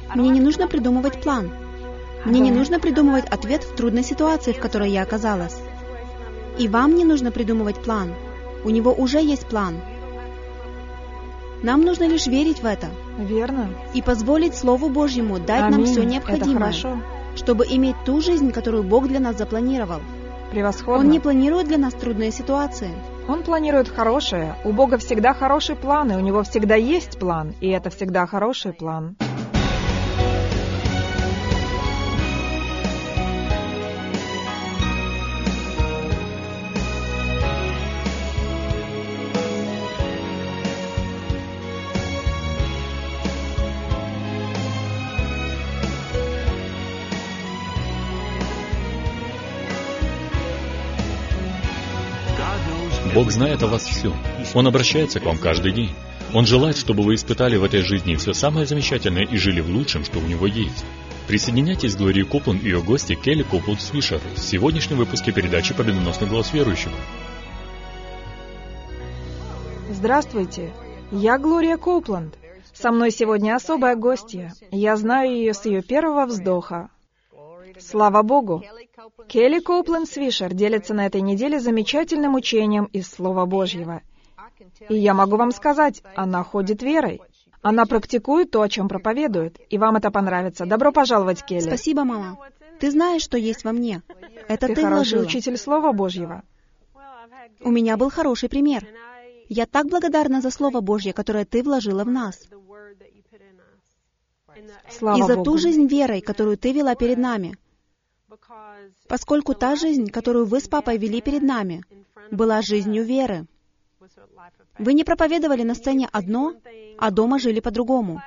Мне не нужно придумывать план. Мне не нужно придумывать ответ в трудной ситуации, в которой я оказалась. И вам не нужно придумывать план. У него уже есть план. Нам нужно лишь верить в это. Верно. И позволить Слову Божьему дать нам все необходимое, чтобы иметь ту жизнь, которую Бог для нас запланировал. Превосходно. Он не планирует для нас трудные ситуации. Он планирует хорошее. У Бога всегда хороший план, и у Него всегда есть план, и это всегда хороший план. Бог знает о вас все. Он обращается к вам каждый день. Он желает, чтобы вы испытали в этой жизни все самое замечательное и жили в лучшем, что у Него есть. Присоединяйтесь к Глории Копланд и ее гости Келли Копланд Свишер в сегодняшнем выпуске передачи «Победоносный голос верующего». Здравствуйте, я Глория Копланд. Со мной сегодня особая гостья. Я знаю ее с ее первого вздоха. Слава Богу! Келли Копланд Свишер делится на этой неделе замечательным учением из Слова Божьего. И я могу вам сказать, она ходит верой. Она практикует то, о чем проповедует. И вам это понравится. Добро пожаловать, Келли. Спасибо, мама. Ты знаешь, что есть во мне. Это ты хороший вложила. учитель Слова Божьего. У меня был хороший пример. Я так благодарна за Слово Божье, которое ты вложила в нас. Слава И за Богу. ту жизнь верой, которую ты вела перед нами. Поскольку та жизнь, которую вы с папой вели перед нами, была жизнью веры. Вы не проповедовали на сцене одно, а дома жили по-другому.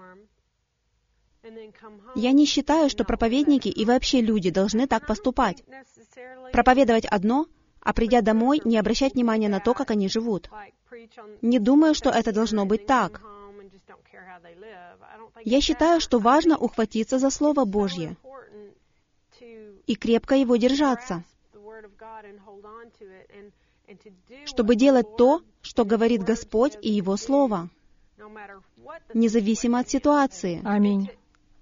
Я не считаю, что проповедники и вообще люди должны так поступать. Проповедовать одно, а придя домой, не обращать внимания на то, как они живут. Не думаю, что это должно быть так. Я считаю, что важно ухватиться за Слово Божье и крепко его держаться, чтобы делать то, что говорит Господь и Его Слово, независимо от ситуации. Аминь.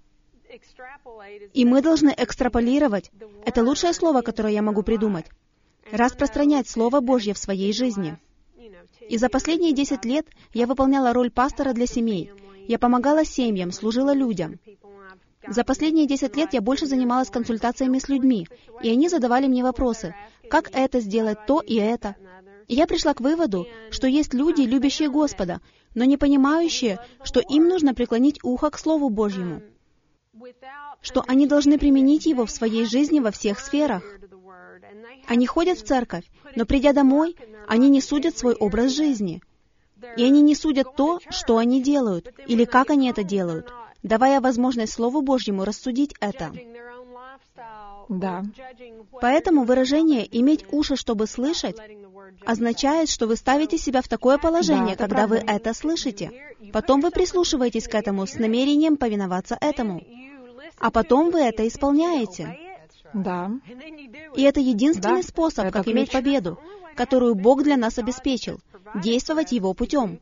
И мы должны экстраполировать, это лучшее слово, которое я могу придумать, распространять Слово Божье в своей жизни. И за последние 10 лет я выполняла роль пастора для семей. Я помогала семьям, служила людям. За последние 10 лет я больше занималась консультациями с людьми, и они задавали мне вопросы, как это сделать, то и это. И я пришла к выводу, что есть люди, любящие Господа, но не понимающие, что им нужно преклонить ухо к Слову Божьему, что они должны применить его в своей жизни во всех сферах. Они ходят в церковь, но придя домой, они не судят свой образ жизни. И они не судят то, что они делают, или как они это делают, давая возможность Слову Божьему рассудить это. Да. Поэтому выражение «иметь уши, чтобы слышать» означает, что вы ставите себя в такое положение, Да, когда вы правда. это слышите. Потом вы прислушиваетесь к этому с намерением повиноваться этому. А потом вы это исполняете. Да. И это единственный Да, способ, это как иметь ключ. победу, которую Бог для нас обеспечил, действовать Его путем.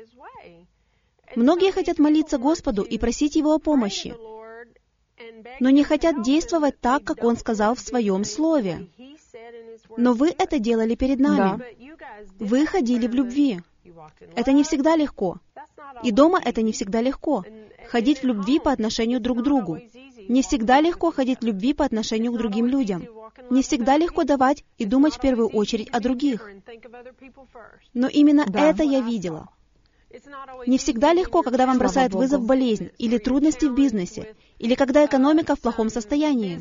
Многие хотят молиться Господу и просить Его о помощи, но не хотят действовать так, как Он сказал в Своем Слове. Но вы это делали перед нами. Вы ходили в любви. Это не всегда легко. И дома это не всегда легко. Ходить в любви по отношению друг к другу. Не всегда легко ходить в любви по отношению к другим людям. Не всегда легко давать и думать в первую очередь о других. Но именно Да. это я видела. Не всегда легко, когда вам Слава бросает Богу. вызов болезнь или трудности в бизнесе, или когда экономика в плохом состоянии.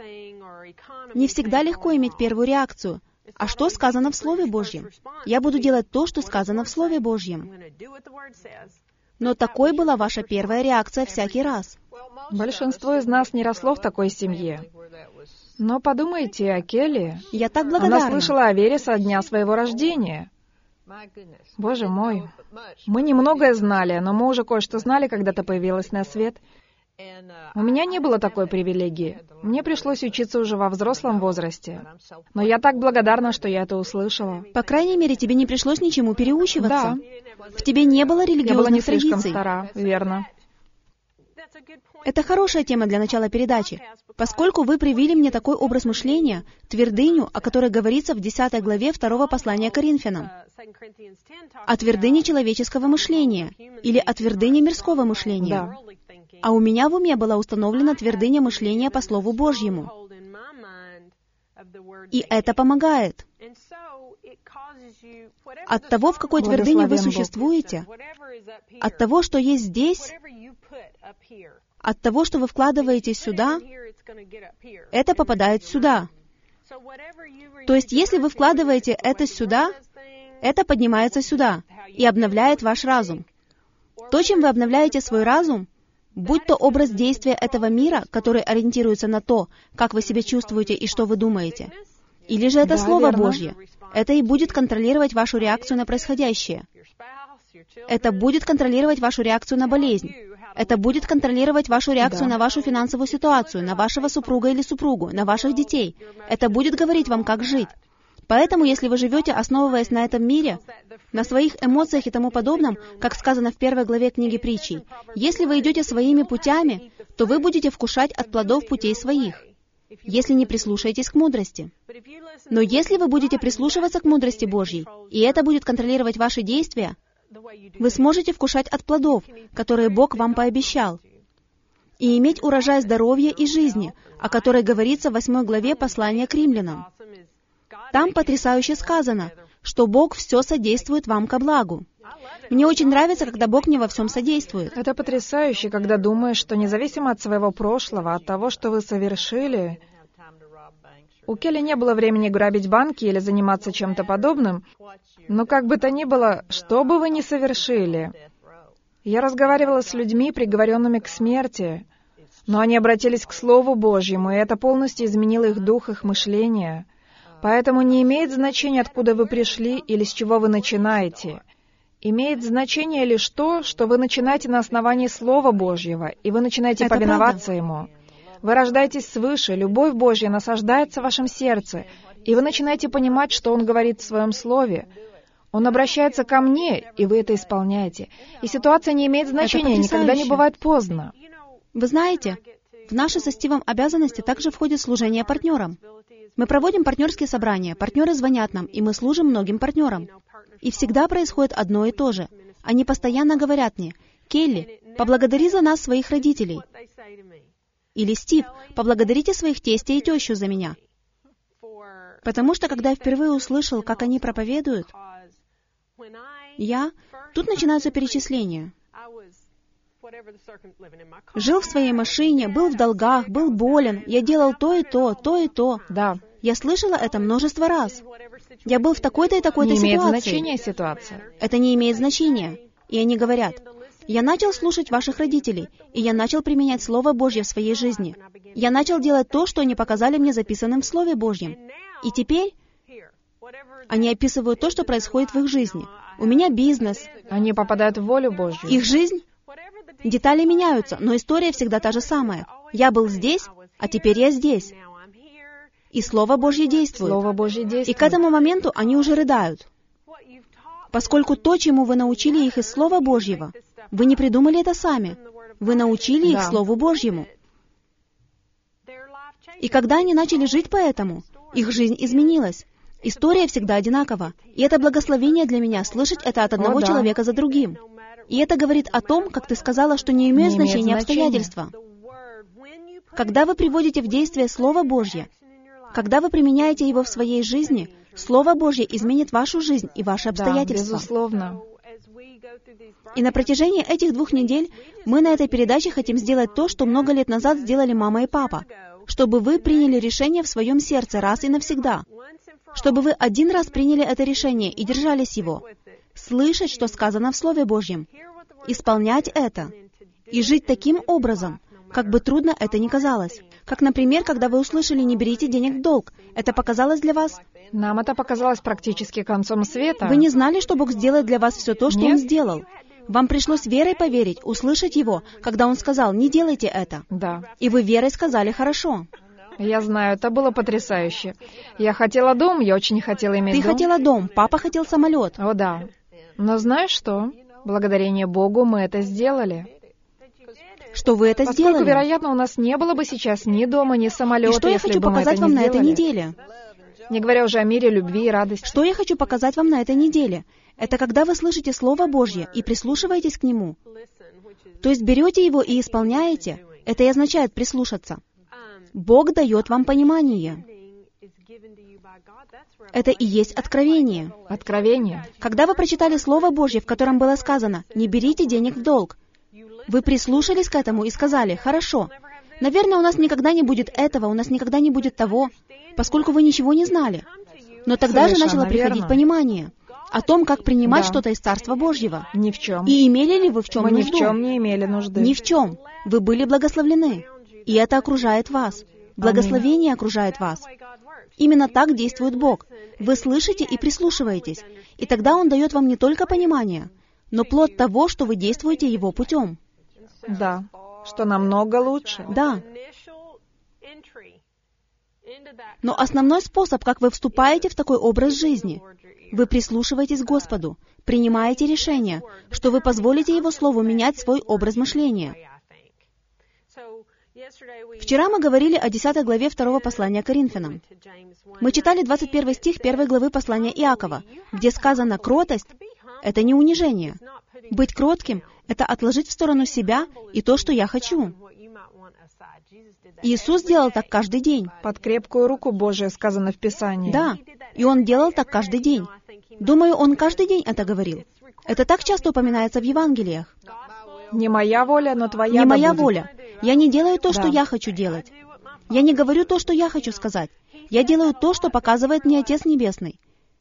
Не всегда легко иметь первую реакцию. А что сказано в Слове Божьем? Я буду делать то, что сказано в Слове Божьем. Но такой была ваша первая реакция всякий раз. Большинство из нас не росло в такой семье. Но подумайте о Келли. Я так Она благодарна. слышала о вере со дня своего рождения. Боже мой. Мы немногое знали, но мы уже кое-что знали, когда ты появилась на свет. У меня не было такой привилегии. Мне пришлось учиться уже во взрослом возрасте. Но я так благодарна, что я это услышала. По крайней мере, тебе не пришлось ничему переучиваться. Да. В тебе не было Я была не религиозных слишком традиций. стара, верно. Это хорошая тема для начала передачи, поскольку вы привили мне такой образ мышления, твердыню, о которой говорится в 10 главе 2 послания Коринфянам, о твердыне человеческого мышления или о твердыне мирского мышления. Да. А у меня в уме была установлена твердыня мышления по Слову Божьему. И это помогает. От того, в какой твердыне вы существуете, от того, что есть здесь, от того, что вы вкладываете сюда, это попадает сюда. То есть, если вы вкладываете это сюда, это поднимается сюда и обновляет ваш разум. То, чем вы обновляете свой разум, будь то образ действия этого мира, который ориентируется на то, как вы себя чувствуете и что вы думаете, или же это Да, Слово верно. Божье, это и будет контролировать вашу реакцию на происходящее. Это будет контролировать вашу реакцию на болезнь. Это будет контролировать вашу реакцию Да. на вашу финансовую ситуацию, на вашего супруга или супругу, на ваших детей. Это будет говорить вам, как жить. Поэтому, если вы живете, основываясь на этом мире, на своих эмоциях и тому подобном, как сказано в 1 главе книги Притчей, если вы идете своими путями, то вы будете вкушать от плодов путей своих, если не прислушаетесь к мудрости. Но если вы будете прислушиваться к мудрости Божьей, и это будет контролировать ваши действия, вы сможете вкушать от плодов, которые Бог вам пообещал, и иметь урожай здоровья и жизни, о которой говорится в 8 главе послания к римлянам. Там потрясающе сказано, что Бог все содействует вам ко благу. Мне очень нравится, когда Бог мне во всем содействует. Это потрясающе, когда думаешь, что независимо от своего прошлого, от того, что вы совершили, у Келли не было времени грабить банки или заниматься чем-то подобным, но как бы то ни было, что бы вы ни совершили. Я разговаривала с людьми, приговоренными к смерти, но они обратились к Слову Божьему, и это полностью изменило их дух, их мышление. Поэтому не имеет значения, откуда вы пришли или с чего вы начинаете. Имеет значение лишь то, что вы начинаете на основании Слова Божьего, и вы начинаете Это повиноваться Ему. Вы рождаетесь свыше, любовь Божья насаждается в вашем сердце, и вы начинаете понимать, что Он говорит в Своем Слове. Он обращается ко мне, и вы это исполняете. И ситуация не имеет значения, никогда не потрясающе. бывает поздно. Вы знаете, в наши со Стивом обязанности также входит служение партнерам. Мы проводим партнерские собрания, партнеры звонят нам, и мы служим многим партнерам. И всегда происходит одно и то же. Они постоянно говорят мне: «Келли, поблагодари за нас своих родителей». Или: «Стив, поблагодарите своих тестя и тещу за меня». Потому что, когда я впервые услышал, как они проповедуют, тут начинаются перечисления. Жил в своей машине, был в долгах, был болен, я делал то и то, то и то. Да, Я слышала это множество раз. Я был в такой-то и такой-то не имеет ситуации. значения ситуация. Это не имеет значения. И они говорят: «Я начал слушать ваших родителей, и я начал применять Слово Божье в своей жизни. Я начал делать то, что они показали мне записанным в Слове Божьем. И теперь они описывают то, что происходит в их жизни. У меня бизнес, Они попадают в волю Божью. их жизнь. Детали меняются, но история всегда та же самая. Я был здесь, а теперь я здесь. И Слово Божье действует. Слово Божье И действует. к этому моменту они уже рыдают. Поскольку то, чему вы научили их из Слова Божьего, вы не придумали это сами. Вы научили их Да. Слову Божьему. И когда они начали жить по этому, их жизнь изменилась. История всегда одинакова. И это благословение для меня, слышать это от одного да. человека за другим. И это говорит о том, как ты сказала, что не имеют Не имеет значения значения. обстоятельства. Когда вы приводите в действие Слово Божье, когда вы применяете его в своей жизни, Слово Божье изменит вашу жизнь и ваши Да, обстоятельства. безусловно. И на протяжении этих 2 недель мы на этой передаче хотим сделать то, что много лет назад сделали мама и папа, чтобы вы приняли решение в своем сердце раз и навсегда, чтобы вы один раз приняли это решение и держались его, слышать, что сказано в Слове Божьем, исполнять это и жить таким образом, как бы трудно это ни казалось. Как, например, когда вы услышали «не берите денег в долг», это показалось для вас? Нам это показалось практически концом света. Вы не знали, что Бог сделает для вас все то, что Нет. Он сделал. Вам пришлось верой поверить, услышать Его, когда Он сказал «не делайте это». Да. И вы верой сказали «хорошо». Я знаю, это было потрясающе. Я хотела дом, я очень хотела иметь Ты дом. хотела дом, папа хотел самолет. О, да. Но знаешь что? Благодарение Богу мы это сделали. что вы это Поскольку, сделали. вероятно, у нас не было бы сейчас ни дома, ни самолета, И что я если хочу бы мы показать это вам не на этой сделали. неделе? Не говоря уже о мире, любви и радости. Что я хочу показать вам на этой неделе? Это когда вы слышите Слово Божье и прислушиваетесь к Нему. То есть берете его и исполняете. Это и означает прислушаться. Бог дает вам понимание. Это и есть откровение. Откровение. Когда вы прочитали Слово Божье, в котором было сказано «Не берите денег в долг», вы прислушались к этому и сказали «Хорошо, наверное, у нас никогда не будет этого, у нас никогда не будет того», поскольку вы ничего не знали. Но тогда же Совершенно начало приходить верно. понимание о том, как принимать Да. что-то из Царства Божьего. Ни в чем. И имели ли вы в чем Мы ни в нужду? чем не имели нужды. Ни в чем. Вы были благословлены. И это окружает вас. Благословение окружает вас. Именно так действует Бог. Вы слышите и прислушиваетесь. И тогда Он дает вам не только понимание, но плод того, что вы действуете Его путем. Да, что намного лучше. Да. Но основной способ, как вы вступаете в такой образ жизни, вы прислушиваетесь к Господу, принимаете решение, что вы позволите Его Слову менять свой образ мышления. Вчера мы говорили о 10 главе 2 послания Коринфянам. Мы читали 21 стих 1 главы послания Иакова, где сказано «кротость» — это не унижение. Быть кротким — это отложить в сторону себя и то, что я хочу. Иисус делал так каждый день. Под крепкую руку Божию сказано в Писании. Да, и Он делал так каждый день. Думаю, Он каждый день это говорил. Это так часто упоминается в Евангелиях. Не моя воля, но твоя Не да моя будет. воля. Я не делаю то, что Да. я хочу делать. Я не говорю то, что я хочу сказать. Я делаю то, что показывает мне Отец Небесный.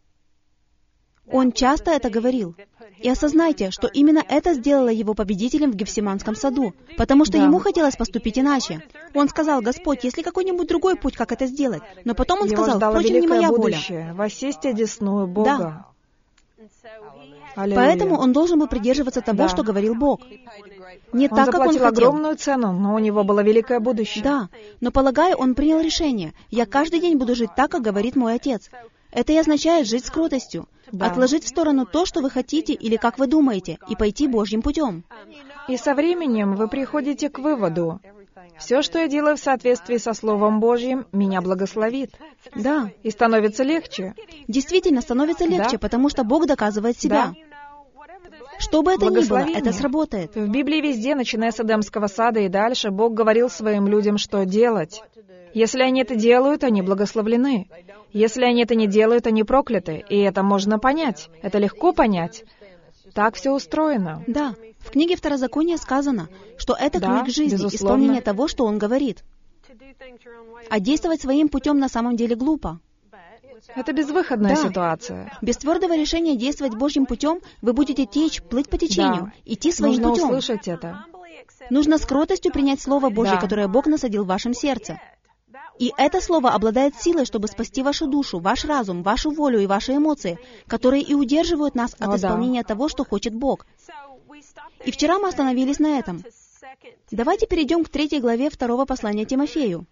Он часто это говорил. И осознайте, что именно это сделало его победителем в Гефсиманском саду, потому что Да. ему хотелось поступить иначе. Он сказал: «Господь, есть ли какой-нибудь другой путь, как это сделать?» Но потом он Его сказал: ждало «Впрочем, не великое моя воля». будущее, воссесть одесную Бога. Аллилуйя. Поэтому он должен был придерживаться того, Да. что говорил Бог. Не Он так, как он заплатил хотел. огромную цену, но у него было великое будущее. Да, но, полагаю, он принял решение. Я каждый день буду жить так, как говорит мой Отец. Это и означает жить с кротостью, Да. отложить в сторону то, что вы хотите или как вы думаете, и пойти Божьим путем. И со временем вы приходите к выводу, все, что я делаю в соответствии со Словом Божьим, меня благословит. Да, И становится легче. действительно становится легче, Да. потому что Бог доказывает себя. Что бы это ни было, Благословение. это сработает. В Библии везде, начиная с Эдемского сада и дальше, Бог говорил своим людям, что делать. Если они это делают, они благословлены. Если они это не делают, они прокляты. И это можно понять. Это легко понять. Так все устроено. Да, в книге Второзакония сказано, что это Да, ключ к жизни, безусловно. исполнение того, что Он говорит. А действовать своим путем на самом деле глупо. Это безвыходная Да. ситуация. Без твердого решения действовать Божьим путем вы будете течь, плыть по течению, Да. идти своим Нужно путем. услышать это. Нужно с кротостью принять Слово Божье, Да. которое Бог насадил в вашем сердце. И это Слово обладает силой, чтобы спасти вашу душу, ваш разум, вашу волю и ваши эмоции, которые и удерживают нас от О, да. исполнения того, что хочет Бог. И вчера мы остановились на этом. Давайте перейдем к 3 главе 2 послания Тимофею.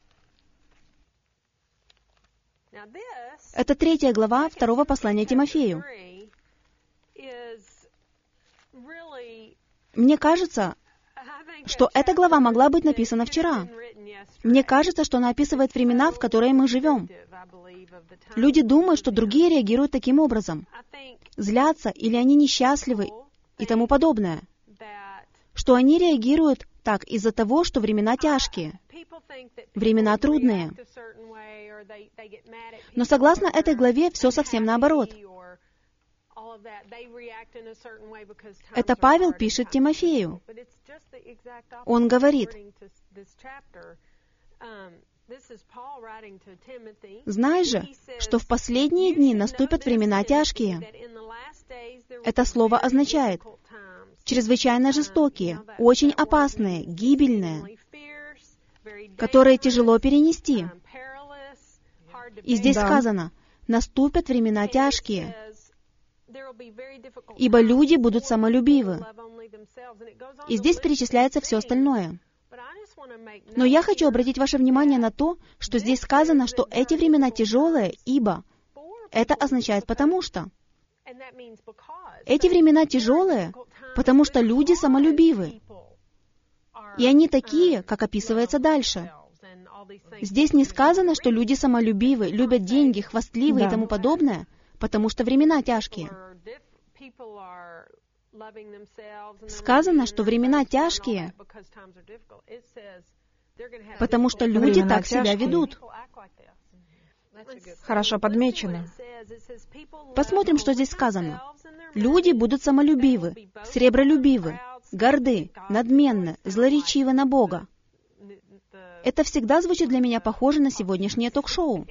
Это 3 глава 2 послания Тимофею. Мне кажется, что эта глава могла быть написана вчера. Мне кажется, что она описывает времена, в которые мы живем. Люди думают, что другие реагируют таким образом. Злятся, или они несчастливы, и тому подобное. Что они реагируют так из-за того, что времена тяжкие, времена трудные. Но согласно этой главе, все совсем наоборот. Это Павел пишет Тимофею. Он говорит: «Знай же, что в последние дни наступят времена тяжкие». Это слово означает чрезвычайно жестокие, очень опасные, гибельные, которые тяжело перенести. И здесь Да. сказано: наступят времена тяжкие, ибо люди будут самолюбивы. И здесь перечисляется все остальное. Но я хочу обратить ваше внимание на то, что здесь сказано, что эти времена тяжелые, ибо это означает «потому что». Эти времена тяжелые, потому что люди самолюбивы. И они такие, как описывается дальше. Здесь не сказано, что люди самолюбивы, любят деньги, хвастливы и тому подобное, потому что времена тяжкие. Сказано, что времена тяжкие, потому что люди Времена так себя тяжкие. ведут. Хорошо подмечено. Посмотрим, что здесь сказано. Люди будут самолюбивы, сребролюбивы, горды, надменны, злоречивы на Бога. Это всегда звучит для меня похоже на сегодняшнее ток-шоу.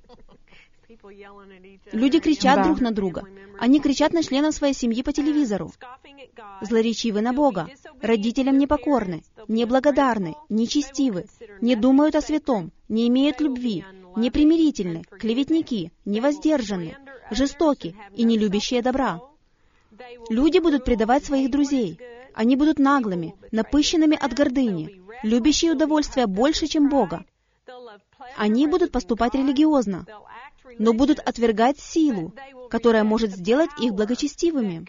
Люди кричат Да. друг на друга. Они кричат на членов своей семьи по телевизору. Злоречивы на Бога, родителям непокорны, неблагодарны, нечестивы, не думают о святом, не имеют любви, непримирительны, клеветники, невоздержанны, жестоки и не любящие добра. Люди будут предавать своих друзей. Они будут наглыми, напыщенными от гордыни, любящие удовольствия больше, чем Бога. Они будут поступать религиозно, но будут отвергать силу, которая может сделать их благочестивыми.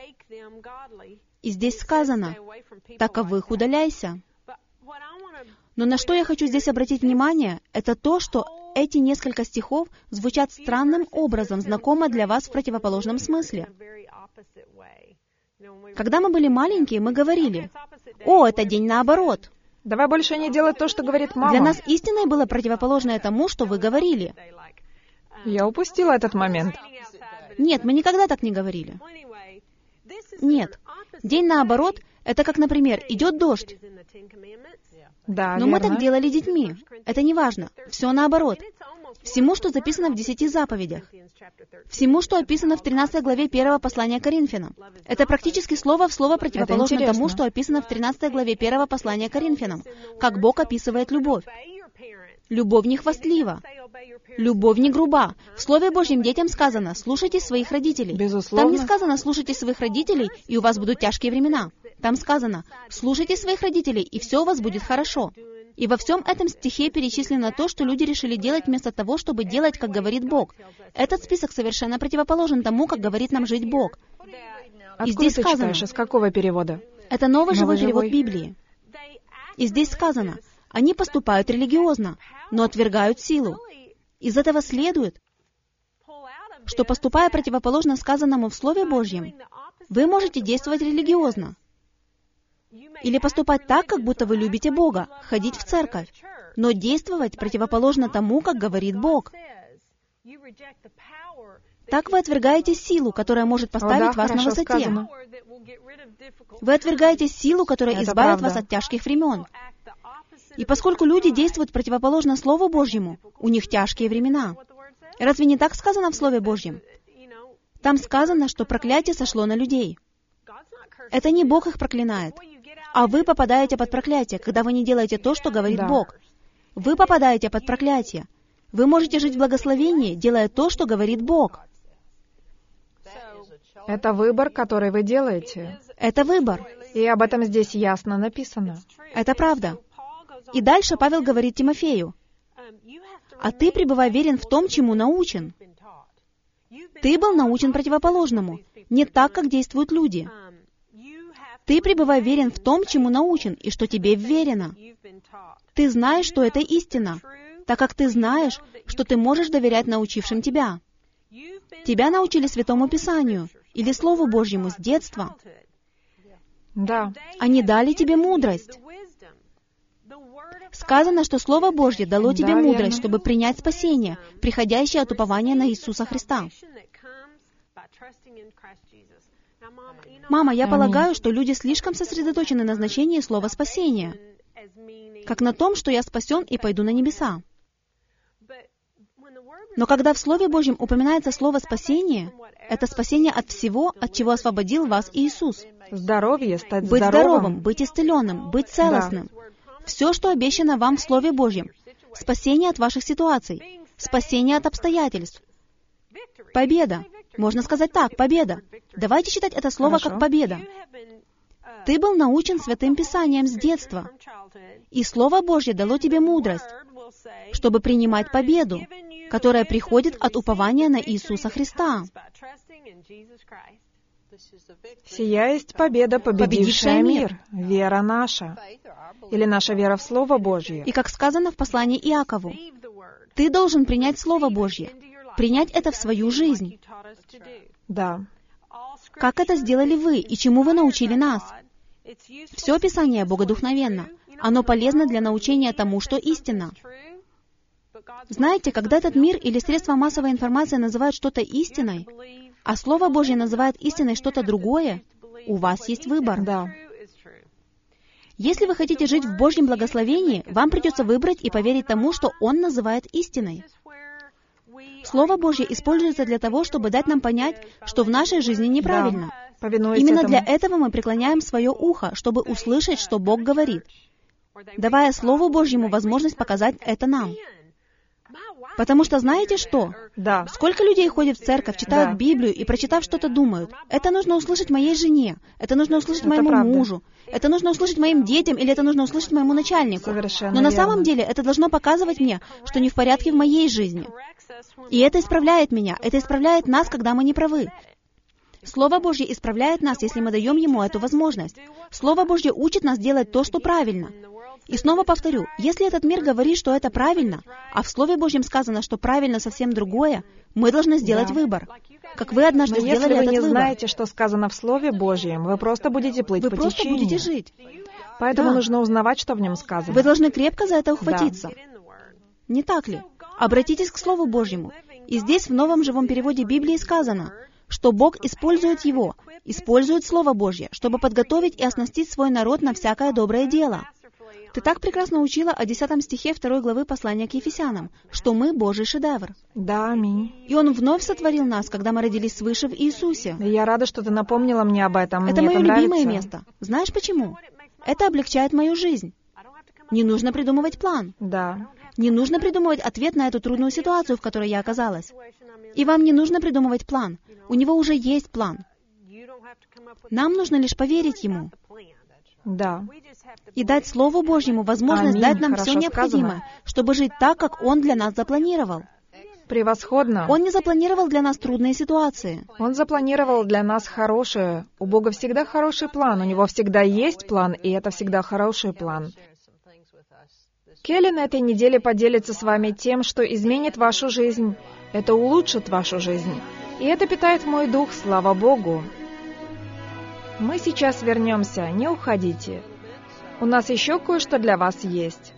И здесь сказано: «Таковых удаляйся». Но на что я хочу здесь обратить внимание, это то, что эти несколько стихов звучат странным образом, знакомо для вас в противоположном смысле. Когда мы были маленькие, мы говорили: «О, это день наоборот». Давай больше не делать то, что говорит мама. Для нас истиной было противоположное тому, что вы говорили. Я упустила этот момент. Нет, мы никогда так не говорили. Нет. День наоборот — это как, например, идет дождь. Да, Но мы верно. так делали детьми. Это не важно. Все наоборот. Всему, что записано в 10 заповедях. Всему, что описано в 13 главе 1 послания Коринфянам. Это практически слово в слово противоположно интересно. тому, что описано в 13 главе 1 послания Коринфянам. Как Бог описывает любовь. Любовь не хвастлива. Любовь не груба. В Слове Божьем детям сказано: «Слушайте своих родителей». Безусловно. Там не сказано: «Слушайте своих родителей, и у вас будут тяжкие времена». Там сказано: «Слушайте своих родителей, и все у вас будет хорошо». И во всем этом стихе перечислено то, что люди решили делать вместо того, чтобы делать, как говорит Бог. Этот список совершенно противоположен тому, как говорит нам жить Бог. Откуда здесь ты сказано. читаешь? Из какого перевода? Это новый живой перевод живой. Библии. И здесь сказано: они поступают религиозно, но отвергают силу. Из этого следует, что, поступая противоположно сказанному в Слове Божьем, вы можете действовать религиозно. Или поступать так, как будто вы любите Бога, ходить в церковь, но действовать противоположно тому, как говорит Бог. Так вы отвергаете силу, которая может поставить вас на хорошо высоте. сказано. Вы отвергаете силу, которая Это избавит правда. вас от тяжких времен. И поскольку люди действуют противоположно Слову Божьему, у них тяжкие времена. Разве не так сказано в Слове Божьем? Там сказано, что проклятие сошло на людей. Это не Бог их проклинает, а вы попадаете под проклятие, когда вы не делаете то, что говорит Да. Бог. Вы попадаете под проклятие. Вы можете жить в благословении, делая то, что говорит Бог. Это выбор, который вы делаете. Это выбор. И об этом здесь ясно написано. Это правда. И дальше Павел говорит Тимофею: «А ты пребывай верен в том, чему научен». Ты был научен противоположному, не так, как действуют люди. Ты пребывай верен в том, чему научен, и что тебе вверено. Ты знаешь, что это истина, так как ты знаешь, что ты можешь доверять научившим тебя. Тебя научили Святому Писанию или Слову Божьему с детства. Да. Они дали тебе мудрость. Сказано, что Слово Божье дало тебе Да, мудрость, верно. чтобы принять спасение, приходящее от упования на Иисуса Христа. Мама, я Аминь. полагаю, что люди слишком сосредоточены на значении слова «спасение», как на том, что я спасен и пойду на небеса. Но когда в Слове Божьем упоминается слово «спасение», это спасение от всего, от чего освободил вас Иисус. Здоровье, стать Быть здоровым. здоровым, быть исцеленным, быть целостным. Все, что обещано вам в Слове Божьем. Спасение от ваших ситуаций, спасение от обстоятельств. Победа. Можно сказать так, победа. Давайте считать это слово Хорошо. как победа. Ты был научен Святым Писанием с детства, и Слово Божье дало тебе мудрость, чтобы принимать победу, которая приходит от упования на Иисуса Христа. Сия есть победа, победившая мир, вера наша, или наша вера в Слово Божье. И как сказано в послании Иакову, ты должен принять Слово Божье, принять это в свою жизнь. Да. Как это сделали вы и чему вы научили нас? Все Писание богодухновенно. Оно полезно для научения тому, что истина. Знаете, когда этот мир или средства массовой информации называют что-то истиной, а Слово Божье называет истиной что-то другое, у вас есть выбор. Да. Если вы хотите жить в Божьем благословении, вам придется выбрать и поверить тому, что Он называет истиной. Слово Божье используется для того, чтобы дать нам понять, что в нашей жизни неправильно. Да. Повинуясь Именно этому. для этого мы преклоняем свое ухо, чтобы услышать, что Бог говорит, давая Слову Божьему возможность показать это нам. Потому что знаете что? Да. Сколько людей ходят в церковь, читают Да. Библию и, прочитав что-то, думают, это нужно услышать моей жене, это нужно услышать Это моему правда. мужу, это нужно услышать моим детям или это нужно услышать моему начальнику. Совершенно Но на верно. самом деле это должно показывать мне, что не в порядке в моей жизни. И это исправляет меня, это исправляет нас, когда мы не правы. Слово Божье исправляет нас, если мы даем Ему эту возможность. Слово Божье учит нас делать то, что правильно. И снова повторю, если этот мир говорит, что это правильно, а в Слове Божьем сказано, что правильно совсем другое, мы должны сделать Да. выбор. Как вы однажды Но если сделали вы этот не выбор. знаете, что сказано в Слове Божьем, вы просто будете плыть Вы по просто течению. будете жить. Поэтому Да. нужно узнавать, что в нем сказано. Вы должны крепко за это ухватиться. Не так ли? Обратитесь к Слову Божьему. И здесь в новом живом переводе Библии сказано, что Бог использует его, использует Слово Божье, чтобы подготовить и оснастить свой народ на всякое доброе дело. Ты так прекрасно учила о 10 стихе 2 главы послания к Ефесянам, что мы Божий шедевр. Да, аминь. И Он вновь сотворил нас, когда мы родились свыше в Иисусе. И я рада, что ты напомнила мне об этом. Это Мне мое любимое нравится. место. Знаешь почему? Это облегчает мою жизнь. Не нужно придумывать план. Да. Не нужно придумывать ответ на эту трудную ситуацию, в которой я оказалась. И вам не нужно придумывать план. У него уже есть план. Нам нужно лишь поверить Ему Да. и дать Слову Божьему возможность Аминь. дать нам Хорошо все необходимое, сказано. чтобы жить так, как Он для нас запланировал. Превосходно. Он не запланировал для нас трудные ситуации. Он запланировал для нас хорошее. У Бога всегда хороший план. У Него всегда есть план, и это всегда хороший план. Келли на этой неделе поделится с вами тем, что изменит вашу жизнь. Это улучшит вашу жизнь. И это питает мой дух, слава Богу. Мы сейчас вернемся, не уходите. У нас еще кое-что для вас есть.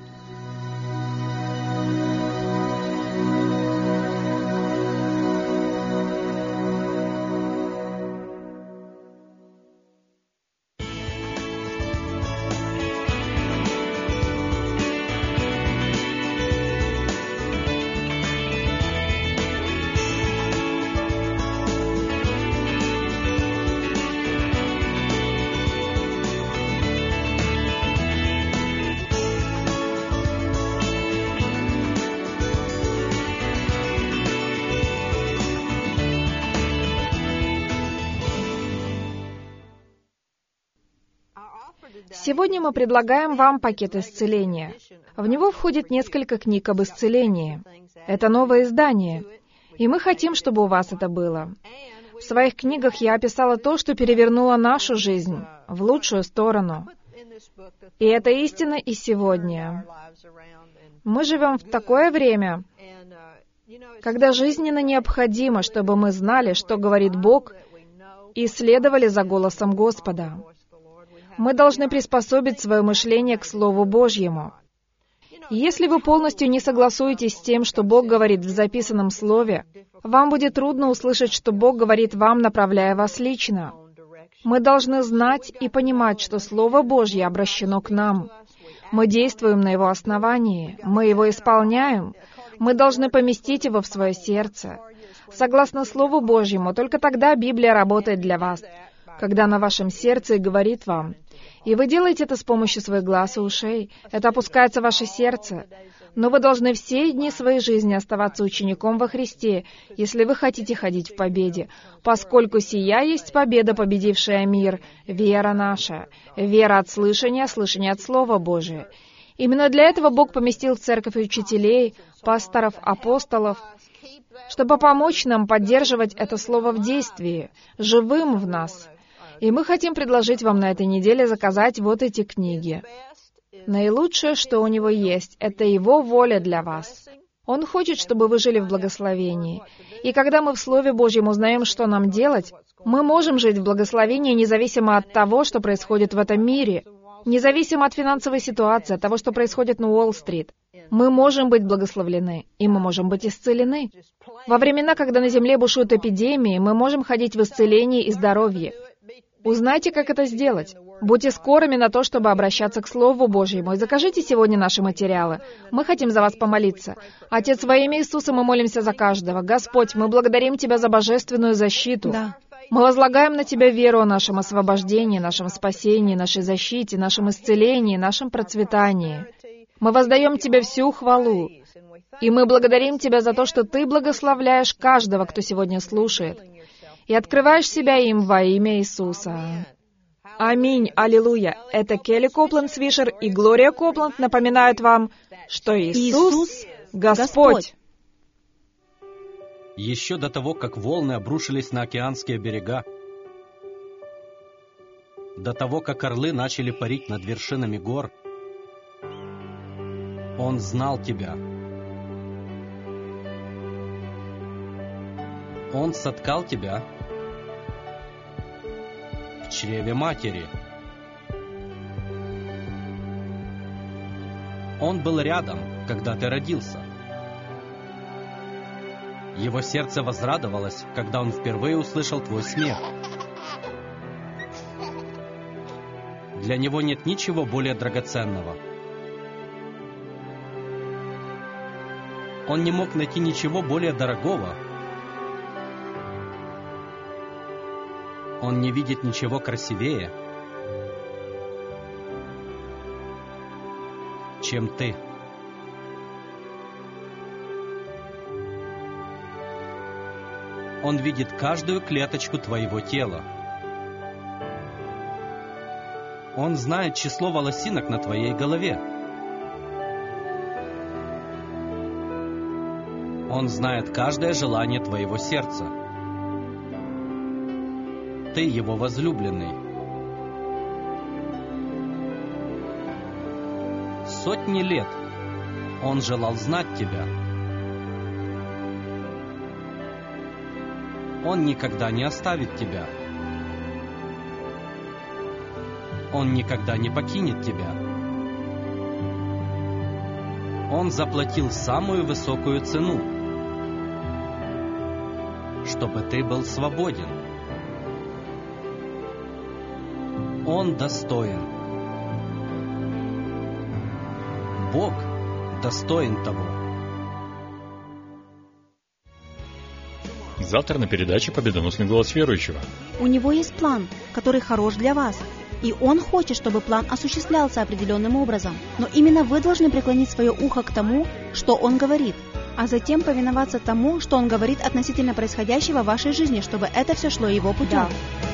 Сегодня мы предлагаем вам пакет исцеления. В него входит несколько книг об исцелении. Это новое издание, и мы хотим, чтобы у вас это было. В своих книгах я описала то, что перевернуло нашу жизнь в лучшую сторону. И это истина и сегодня. Мы живем в такое время, когда жизненно необходимо, чтобы мы знали, что говорит Бог, и следовали за голосом Господа. Мы должны приспособить свое мышление к Слову Божьему. Если вы полностью не согласуетесь с тем, что Бог говорит в записанном Слове, вам будет трудно услышать, что Бог говорит вам, направляя вас лично. Мы должны знать и понимать, что Слово Божье обращено к нам. Мы действуем на его основании, мы его исполняем. Мы должны поместить его в свое сердце. Согласно Слову Божьему, только тогда Библия работает для вас, когда на вашем сердце и говорит вам. И вы делаете это с помощью своих глаз и ушей. Это опускается в ваше сердце. Но вы должны все дни своей жизни оставаться учеником во Христе, если вы хотите ходить в победе, поскольку сия есть победа, победившая мир, вера наша, вера от слышания, слышание от Слова Божия. Именно для этого Бог поместил в церковь учителей, пасторов, апостолов чтобы помочь нам поддерживать это слово в действии, живым в нас. И мы хотим предложить вам на этой неделе заказать вот эти книги. Наилучшее, что у него есть, это Его воля для вас. Он хочет, чтобы вы жили в благословении. И когда мы в Слове Божьем узнаем, что нам делать, мы можем жить в благословении независимо от того, что происходит в этом мире, независимо от финансовой ситуации, от того, что происходит на Уолл-стрит. Мы можем быть благословлены, и мы можем быть исцелены. Во времена, когда на земле бушуют эпидемии, мы можем ходить в исцелении и здоровье. Узнайте, как это сделать. Будьте скорыми на то, чтобы обращаться к Слову Божьему, и закажите сегодня наши материалы. Мы хотим за вас помолиться. Отец, во имя Иисуса мы молимся за каждого. Господь, мы благодарим Тебя за божественную защиту. Да. Мы возлагаем на Тебя веру о нашем освобождении, нашем спасении, нашей защите, нашем исцелении, нашем процветании. Мы воздаем Тебе всю хвалу. И мы благодарим Тебя за то, что Ты благословляешь каждого, кто сегодня слушает, и открываешь себя им во имя Иисуса. Аминь, аллилуйя. Это Келли Копланд Свишер и Глория Копланд напоминают вам, что Иисус Господь. Еще до того, как волны обрушились на океанские берега, до того, как орлы начали парить над вершинами гор, Он знал тебя. Он соткал тебя в чреве матери. Он был рядом, когда ты родился. Его сердце возрадовалось, когда он впервые услышал твой смех. Для него нет ничего более драгоценного. Он не мог найти ничего более дорогого. Он не видит ничего красивее, чем ты. Он видит каждую клеточку твоего тела. Он знает число волосинок на твоей голове. Он знает каждое желание твоего сердца. Ты его возлюбленный. Сотни лет он желал знать тебя. Он никогда не оставит тебя. Он никогда не покинет тебя. Он заплатил самую высокую цену, чтобы ты был свободен. Он достоин. Бог достоин того. Завтра на передаче «Победоносный голос верующего». У Него есть план, который хорош для вас. И Он хочет, чтобы план осуществлялся определенным образом. Но именно вы должны преклонить свое ухо к тому, что Он говорит, а затем повиноваться тому, что Он говорит относительно происходящего в вашей жизни, чтобы это все шло Его путем. Да.